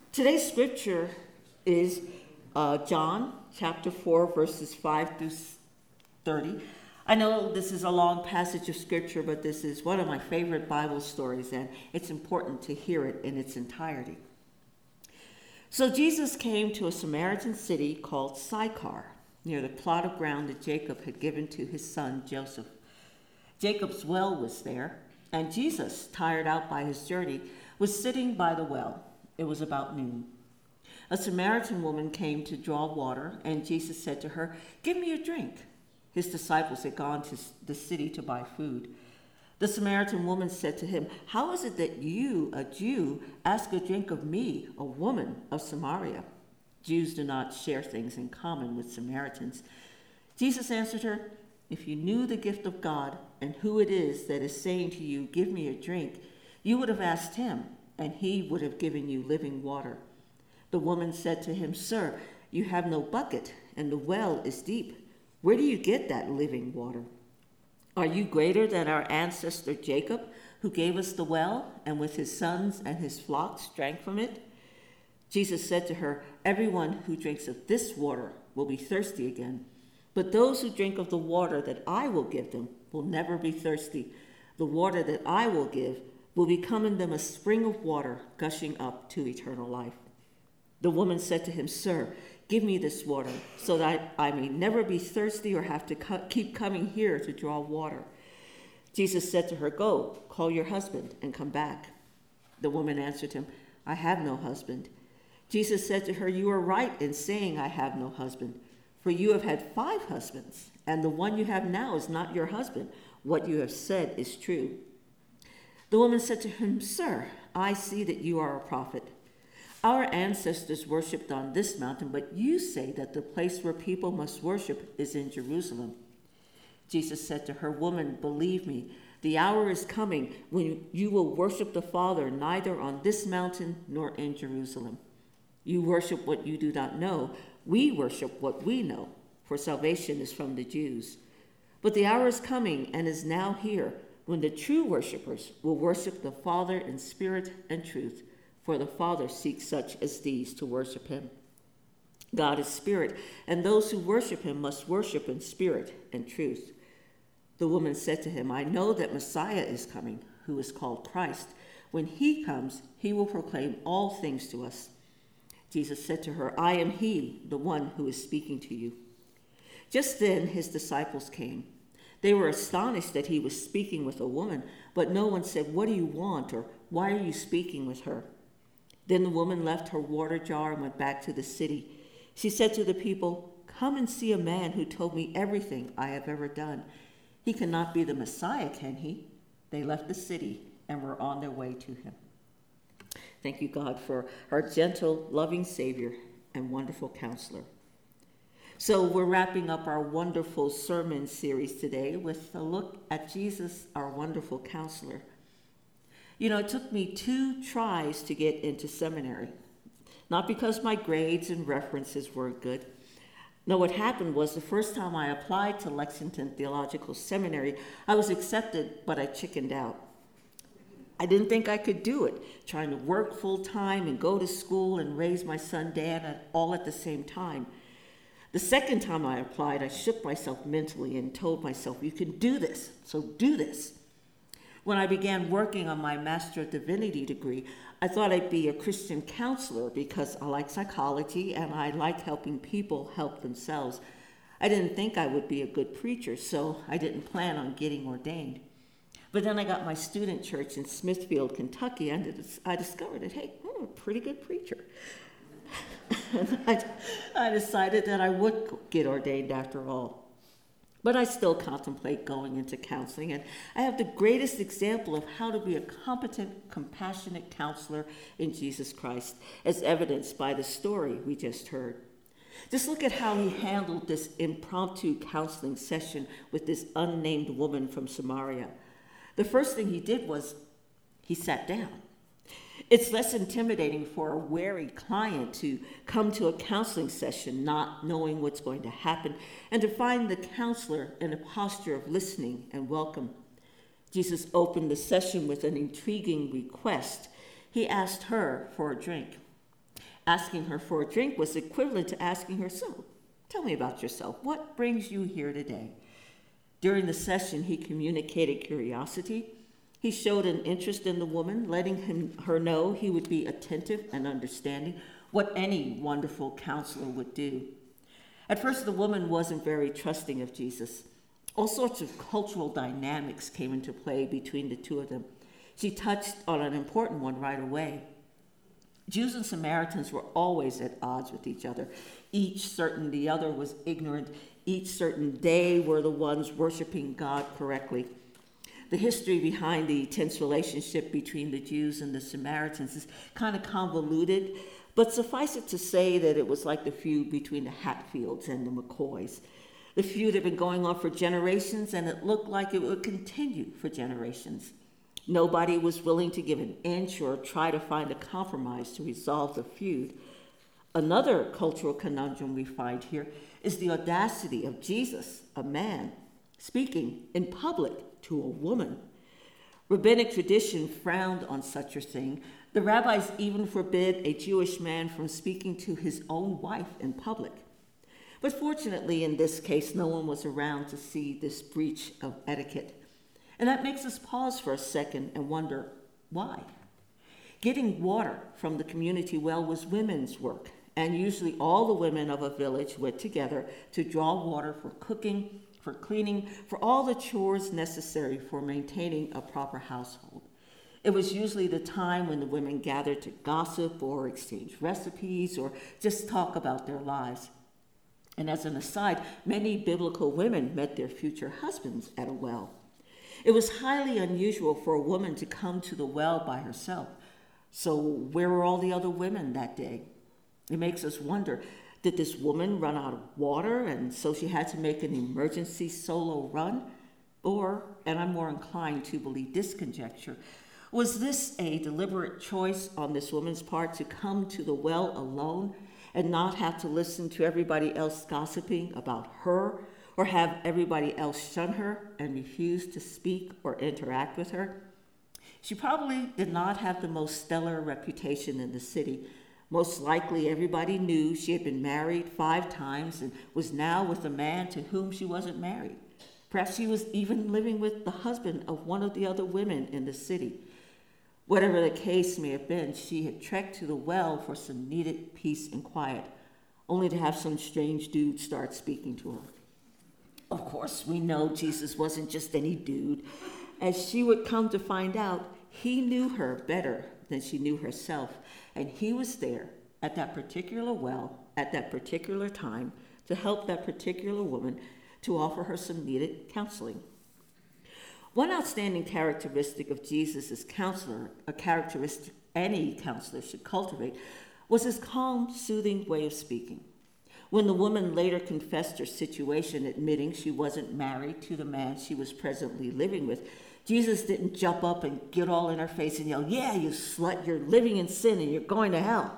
Today's scripture is John chapter 4, verses 5 through 30. I know this is a long passage of scripture, but this is one of my favorite Bible stories, and it's important to hear it in its entirety. So Jesus came to a Samaritan city called Sychar, near the plot of ground that Jacob had given to his son Joseph. Jacob's well was there, and Jesus, tired out by his journey, was sitting by the well. It was about noon. A Samaritan woman came to draw water, and Jesus said to her, "Give me a drink." His disciples had gone to the city to buy food. The Samaritan woman said to him, "How is it that you, a Jew, ask a drink of me, a woman of Samaria?" Jews do not share things in common with Samaritans. Jesus answered her, "If you knew the gift of God and who it is that is saying to you, 'Give me a drink,' you would have asked him, and he would have given you living water." The woman said to him, "Sir, you have no bucket, and the well is deep. Where do you get that living water? Are you greater than our ancestor Jacob, who gave us the well, and with his sons and his flocks drank from it?" Jesus said to her, "Everyone who drinks of this water will be thirsty again. But those who drink of the water that I will give them will never be thirsty. The water that I will give will become in them a spring of water gushing up to eternal life." The woman said to him, "Sir, give me this water so that I may never be thirsty or have to keep coming here to draw water." Jesus said to her, "Go, call your husband and come back." The woman answered him, "I have no husband." Jesus said to her, "You are right in saying, 'I have no husband,' for you have had 5 husbands, and the one you have now is not your husband. What you have said is true." The woman said to him, "Sir, I see that you are a prophet. Our ancestors worshipped on this mountain, but you say that the place where people must worship is in Jerusalem." Jesus said to her, "Woman, believe me, the hour is coming when you will worship the Father neither on this mountain nor in Jerusalem. You worship what you do not know. We worship what we know, for salvation is from the Jews. But the hour is coming and is now here when the true worshipers will worship the Father in spirit and truth, for the Father seeks such as these to worship him. God is spirit, and those who worship him must worship in spirit and truth." The woman said to him, "I know that Messiah is coming, who is called Christ. When he comes, he will proclaim all things to us." Jesus said to her, "I am he, the one who is speaking to you." Just then his disciples came. They were astonished that he was speaking with a woman, but no one said, "What do you want?" or "Why are you speaking with her?" Then the woman left her water jar and went back to the city. She said to the people, "Come and see a man who told me everything I have ever done. He cannot be the Messiah, can he?" They left the city and were on their way to him. Thank you, God, for our gentle, loving Savior and wonderful counselor. So we're wrapping up our wonderful sermon series today with a look at Jesus, our wonderful counselor. You know, it took me 2 tries to get into seminary. Not because my grades and references weren't good. No, what happened was the first time I applied to Lexington Theological Seminary, I was accepted, but I chickened out. I didn't think I could do it, trying to work full time and go to school and raise my son Dan all at the same time. The second time I applied, I shook myself mentally and told myself, "You can do this, so do this." When I began working on my Master of Divinity degree, I thought I'd be a Christian counselor because I like psychology and I like helping people help themselves. I didn't think I would be a good preacher, so I didn't plan on getting ordained. But then I got my student church in Smithfield, Kentucky, and I discovered that, hey, I'm a pretty good preacher. And I decided that I would get ordained after all. But I still contemplate going into counseling, and I have the greatest example of how to be a competent, compassionate counselor in Jesus Christ, as evidenced by the story we just heard. Just look at how he handled this impromptu counseling session with this unnamed woman from Samaria. The first thing he did was he sat down. It's less intimidating for a wary client to come to a counseling session not knowing what's going to happen and to find the counselor in a posture of listening and welcome. Jesus opened the session with an intriguing request. He asked her for a drink. Asking her for a drink was equivalent to asking her, "So, tell me about yourself. What brings you here today?" During the session, he communicated curiosity. He showed an interest in the woman, letting her know he would be attentive and understanding, what any wonderful counselor would do. At first, the woman wasn't very trusting of Jesus. All sorts of cultural dynamics came into play between the two of them. She touched on an important one right away. Jews and Samaritans were always at odds with each other. Each certain the other was ignorant. Each certain they were the ones worshiping God correctly. The history behind the tense relationship between the Jews and the Samaritans is kind of convoluted, but suffice it to say that it was like the feud between the Hatfields and the McCoys. The feud had been going on for generations, and it looked like it would continue for generations. Nobody was willing to give an inch or try to find a compromise to resolve the feud. Another cultural conundrum we find here is the audacity of Jesus, a man, speaking in public to a woman. Rabbinic tradition frowned on such a thing. The rabbis even forbid a Jewish man from speaking to his own wife in public. But fortunately, in this case, no one was around to see this breach of etiquette. And that makes us pause for a second and wonder, why? Getting water from the community well was women's work, and usually all the women of a village went together to draw water for cooking, for cleaning, for all the chores necessary for maintaining a proper household. It was usually the time when the women gathered to gossip or exchange recipes or just talk about their lives. And as an aside, many biblical women met their future husbands at a well. It was highly unusual for a woman to come to the well by herself. So where were all the other women that day? It makes us wonder, did this woman run out of water and so she had to make an emergency solo run? Or, and I'm more inclined to believe this conjecture, was this a deliberate choice on this woman's part to come to the well alone and not have to listen to everybody else gossiping about her, or have everybody else shun her and refuse to speak or interact with her? She probably did not have the most stellar reputation in the city. Most likely everybody knew she had been married 5 times and was now with a man to whom she wasn't married. Perhaps she was even living with the husband of one of the other women in the city. Whatever the case may have been, she had trekked to the well for some needed peace and quiet, only to have some strange dude start speaking to her. Of course, we know Jesus wasn't just any dude. As she would come to find out, he knew her better than she knew herself, and he was there at that particular well, at that particular time, to help that particular woman, to offer her some needed counseling. One outstanding characteristic of Jesus as counselor, a characteristic any counselor should cultivate, was his calm, soothing way of speaking. When the woman later confessed her situation, admitting she wasn't married to the man she was presently living with, Jesus didn't jump up and get all in her face and yell, "Yeah, you slut, you're living in sin and you're going to hell."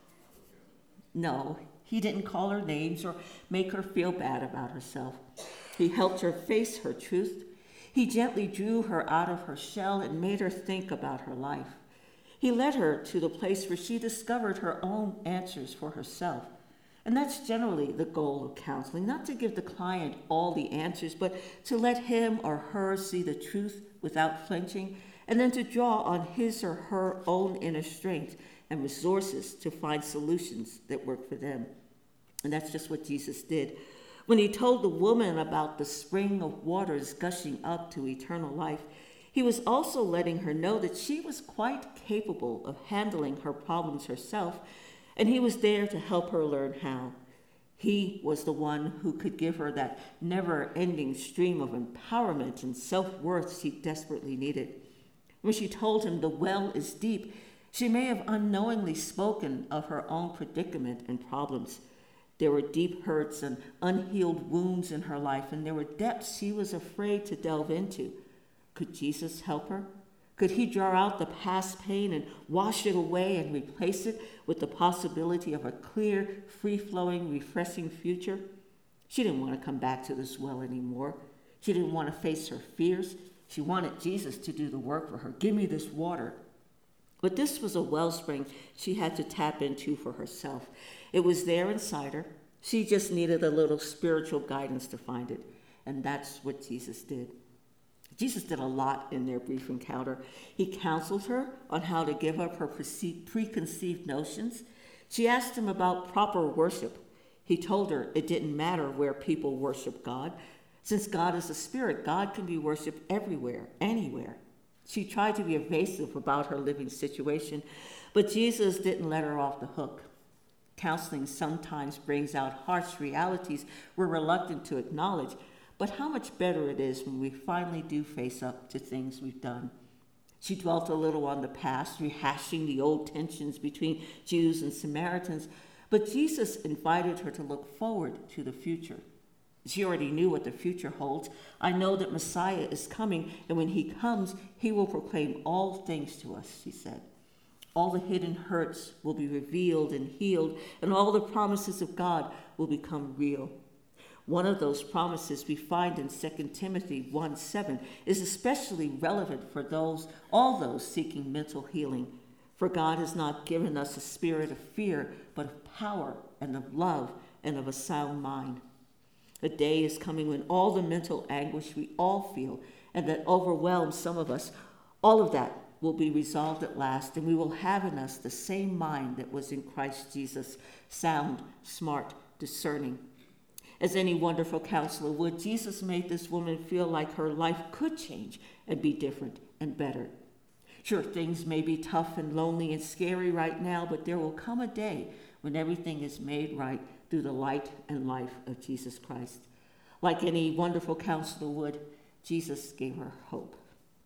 No, he didn't call her names or make her feel bad about herself. He helped her face her truth. He gently drew her out of her shell and made her think about her life. He led her to the place where she discovered her own answers for herself. And that's generally the goal of counseling, not to give the client all the answers, but to let him or her see the truth without flinching, and then to draw on his or her own inner strength and resources to find solutions that work for them. And that's just what Jesus did. When he told the woman about the spring of waters gushing up to eternal life, he was also letting her know that she was quite capable of handling her problems herself, and he was there to help her learn how. He was the one who could give her that never-ending stream of empowerment and self-worth she desperately needed. When she told him the well is deep, she may have unknowingly spoken of her own predicament and problems. There were deep hurts and unhealed wounds in her life, and there were depths she was afraid to delve into. Could Jesus help her? Could he draw out the past pain and wash it away and replace it with the possibility of a clear, free-flowing, refreshing future? She didn't want to come back to this well anymore. She didn't want to face her fears. She wanted Jesus to do the work for her. "Give me this water." But this was a wellspring she had to tap into for herself. It was there inside her. She just needed a little spiritual guidance to find it. And that's what Jesus did. Jesus did a lot in their brief encounter. He counseled her on how to give up her preconceived notions. She asked him about proper worship. He told her it didn't matter where people worship God. Since God is a spirit, God can be worshiped everywhere, anywhere. She tried to be evasive about her living situation, but Jesus didn't let her off the hook. Counseling sometimes brings out harsh realities we're reluctant to acknowledge, but how much better it is when we finally do face up to things we've done. She dwelt a little on the past, rehashing the old tensions between Jews and Samaritans, but Jesus invited her to look forward to the future. She already knew what the future holds. I know that Messiah is coming, and when he comes, he will proclaim all things to us, she said. All the hidden hurts will be revealed and healed, and all the promises of God will become real. One of those promises we find in 2 Timothy 1:7 is especially relevant for all those seeking mental healing. For God has not given us a spirit of fear, but of power and of love and of a sound mind. A day is coming when all the mental anguish we all feel and that overwhelms some of us, all of that will be resolved at last, and we will have in us the same mind that was in Christ Jesus, sound, smart, discerning. As any wonderful counselor would, Jesus made this woman feel like her life could change and be different and better. Sure, things may be tough and lonely and scary right now, but there will come a day when everything is made right through the light and life of Jesus Christ. Like any wonderful counselor would, Jesus gave her hope.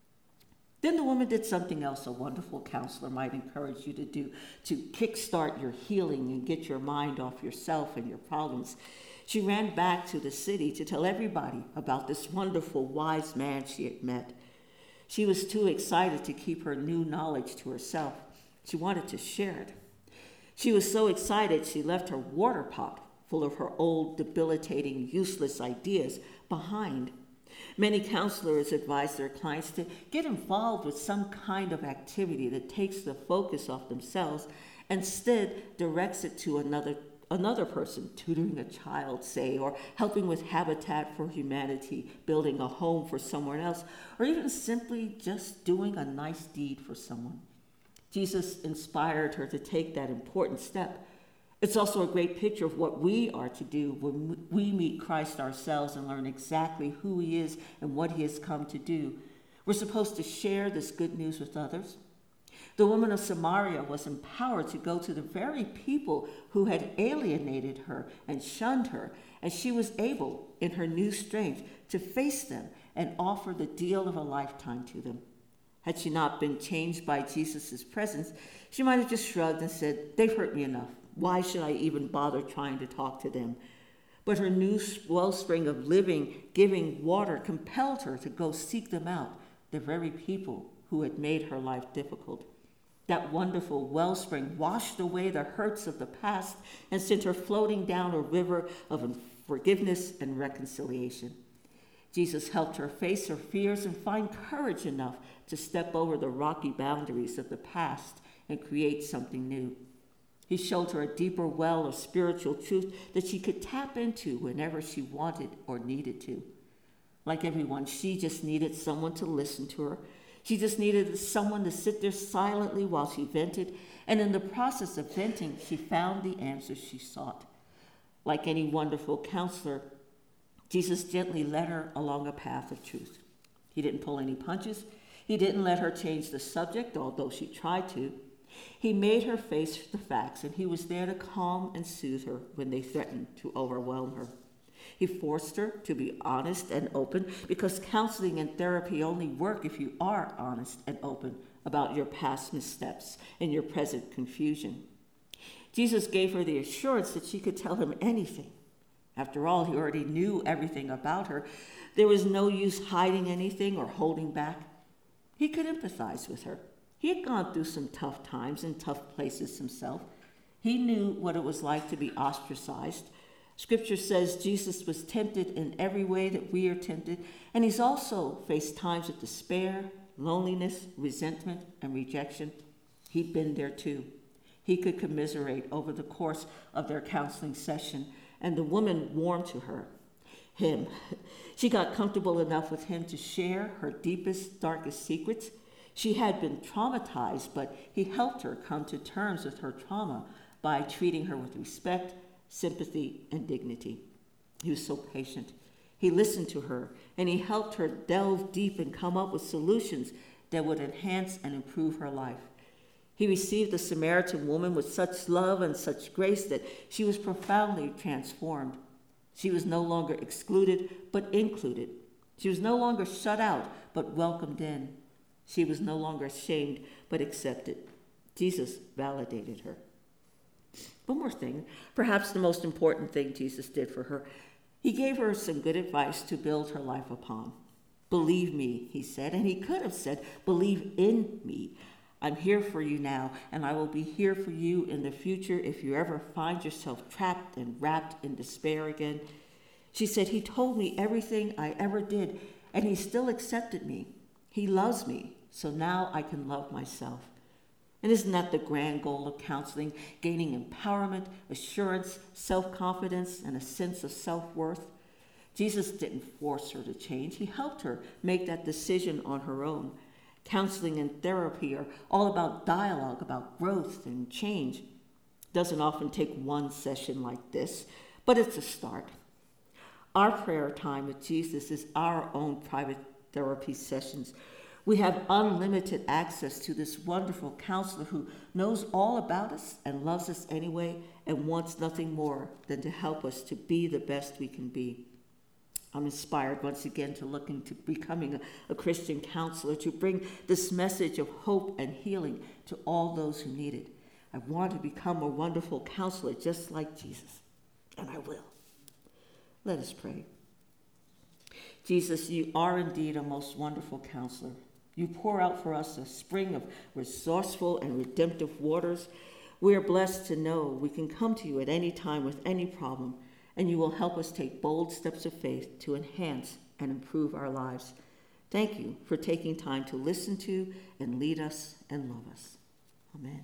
Then the woman did something else a wonderful counselor might encourage you to do to kickstart your healing and get your mind off yourself and your problems. She ran back to the city to tell everybody about this wonderful, wise man she had met. She was too excited to keep her new knowledge to herself. She wanted to share it. She was so excited she left her water pot full of her old, debilitating, useless ideas behind. Many counselors advise their clients to get involved with some kind of activity that takes the focus off themselves, instead directs it to another person, tutoring a child, say, or helping with Habitat for Humanity, building a home for someone else, or even simply just doing a nice deed for someone. Jesus inspired her to take that important step. It's also a great picture of what we are to do when we meet Christ ourselves and learn exactly who he is and what he has come to do. We're supposed to share this good news with others. The woman of Samaria was empowered to go to the very people who had alienated her and shunned her, and she was able, in her new strength, to face them and offer the deal of a lifetime to them. Had she not been changed by Jesus' presence, she might have just shrugged and said, "They've hurt me enough. Why should I even bother trying to talk to them?" But her new wellspring of living, giving water compelled her to go seek them out, the very people who had made her life difficult. That wonderful wellspring washed away the hurts of the past and sent her floating down a river of forgiveness and reconciliation. Jesus helped her face her fears and find courage enough to step over the rocky boundaries of the past and create something new. He showed her a deeper well of spiritual truth that she could tap into whenever she wanted or needed to. Like everyone, she just needed someone to listen to her. She just needed someone to sit there silently while she vented, and in the process of venting, she found the answers she sought. Like any wonderful counselor, Jesus gently led her along a path of truth. He didn't pull any punches. He didn't let her change the subject, although she tried to. He made her face the facts, and he was there to calm and soothe her when they threatened to overwhelm her. He forced her to be honest and open, because counseling and therapy only work if you are honest and open about your past missteps and your present confusion. Jesus gave her the assurance that she could tell him anything. After all, he already knew everything about her. There was no use hiding anything or holding back. He could empathize with her. He had gone through some tough times and tough places himself. He knew what it was like to be ostracized. Scripture says Jesus was tempted in every way that we are tempted, and he's also faced times of despair, loneliness, resentment, and rejection. He'd been there too. He could commiserate over the course of their counseling session, and the woman warmed to him. She got comfortable enough with him to share her deepest, darkest secrets. She had been traumatized, but he helped her come to terms with her trauma by treating her with respect, sympathy, and dignity. He was so patient. He listened to her, and he helped her delve deep and come up with solutions that would enhance and improve her life. He received the Samaritan woman with such love and such grace that she was profoundly transformed. She was no longer excluded, but included. She was no longer shut out, but welcomed in. She was no longer ashamed, but accepted. Jesus validated her. One more thing, perhaps the most important thing Jesus did for her. He gave her some good advice to build her life upon. Believe me, he said, and he could have said, believe in me. I'm here for you now, and I will be here for you in the future if you ever find yourself trapped and wrapped in despair again. She said, he told me everything I ever did, and he still accepted me. He loves me, so now I can love myself. And isn't that the grand goal of counseling? Gaining empowerment, assurance, self-confidence, and a sense of self-worth. Jesus didn't force her to change. He helped her make that decision on her own. Counseling and therapy are all about dialogue, about growth and change. It doesn't often take one session like this, but it's a start. Our prayer time with Jesus is our own private therapy sessions. We have unlimited access to this wonderful counselor who knows all about us and loves us anyway and wants nothing more than to help us to be the best we can be. I'm inspired once again to look into becoming a Christian counselor, to bring this message of hope and healing to all those who need it. I want to become a wonderful counselor just like Jesus, and I will. Let us pray. Jesus, you are indeed a most wonderful counselor. You pour out for us a spring of resourceful and redemptive waters. We are blessed to know we can come to you at any time with any problem, and you will help us take bold steps of faith to enhance and improve our lives. Thank you for taking time to listen to and lead us and love us. Amen.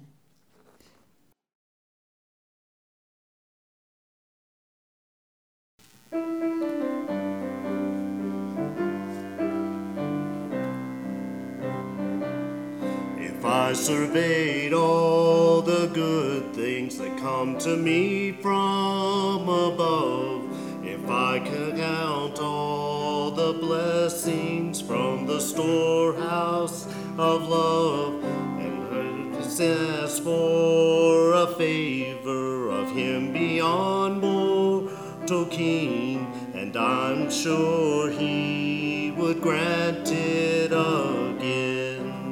If I surveyed all the good things that come to me from above, if I could count all the blessings from the storehouse of love, and ask for a favor of him beyond mortal king, and I'm sure he would grant it again.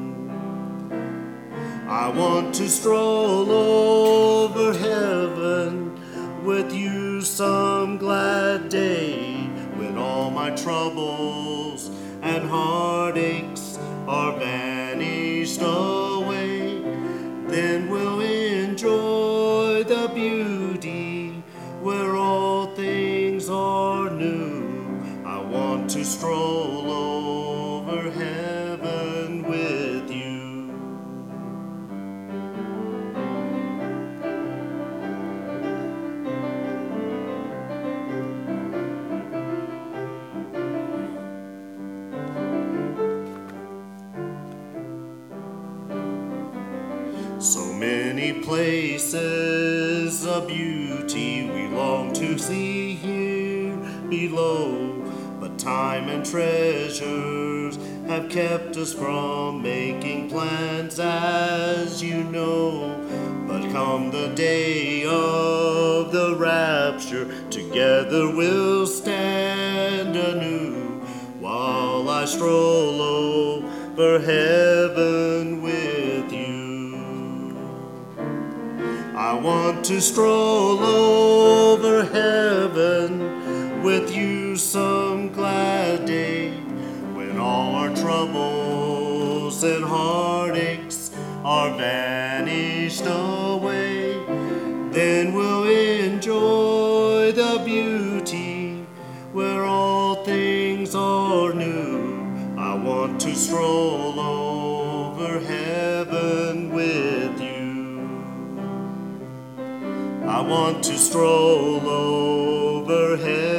I want to stroll over heaven with you some glad day, when all my troubles and heartaches are vanished away. Then we'll enjoy the beauty where all things are new. I want to stroll over heaven with you. So many places of beauty we long to see here below, but time and treasures have kept us from making plans, as you know. But come the day of the rapture, together we'll stand anew, while I stroll over heaven with you. I want to stroll over heaven with you some glad day, when all our troubles and heartaches are vanished away. Then we'll enjoy the beauty where all things are new. I want to stroll over heaven with I want to stroll over heaven